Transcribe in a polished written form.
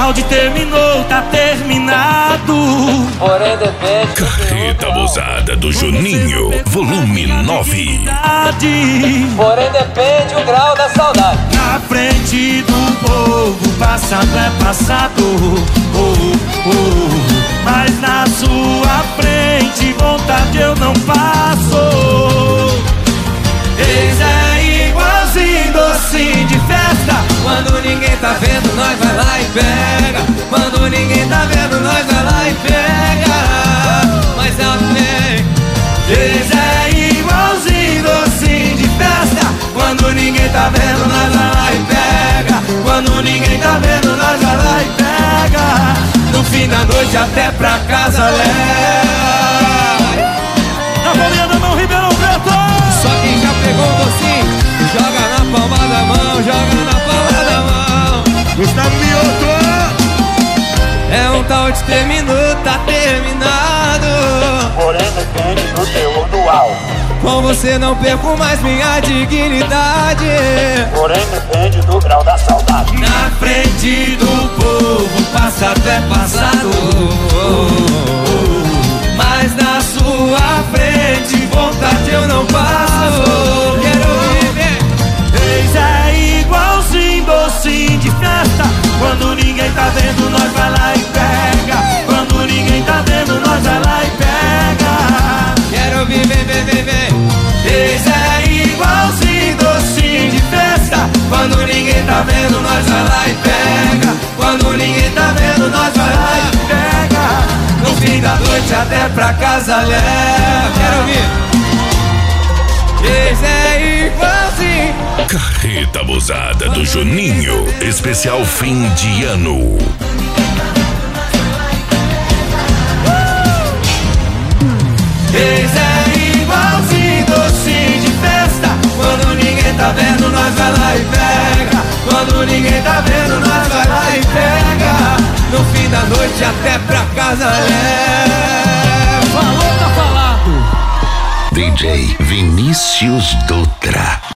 áudio terminou, tá terminado. Porém depende. Carreta abusada do Juninho, volume 9. Porém depende o grau da saudade. Na frente do povo, passado é passado. Mas na sua frente, vontade eu não passo. Ex é igualzinho docinho de festa. Quando ninguém tá vendo, nós vai lá e pega. Quando ninguém tá vendo, nós vai lá e pega. Mas é amém. Ex é igualzinho docinho de festa. Quando ninguém tá vendo, nós vai lá e pega. Quando ninguém tá vendo, nós vai lá e pega. No fim da noite até pra casa leva. Na bolinha da mão, Ribeirão Preto. Só quem já pegou o docinho, joga na palma da mão, joga na palma da mão. Gustavo Mioto. É um tal de terminou, tá terminado. Porém depende do teor do álcool. Com você não perco mais minha dignidade. Porém depende do grau da saudade. Na frente do povo, passado é passado. Mas na sua frente, vontade eu não passo. Quero viver. Ex é igualzinho docinho de festa. Quando ninguém tá vendo, nós vai lá e pega. Quando ninguém tá vendo, nós vai lá e pega. Quero viver, viver. Ex é igualzinho docinho de festa. Quando ninguém tá vendo, nós vai lá e pega. Quando ninguém tá vendo, nós vai lá e pega. No fim da noite até pra casa leva. Quero ouvir. Ex é igualzinho. Carreta abusada do Juninho, especial fim de ano. Ex é igualzinho docinho de festa. Quando ninguém tá vendo, nós vai lá e pega. Quando ninguém tá vendo, nós vai lá e pega. No fim da noite até pra casa leva. Falou, tá falado. DJ Vinícius Dutra.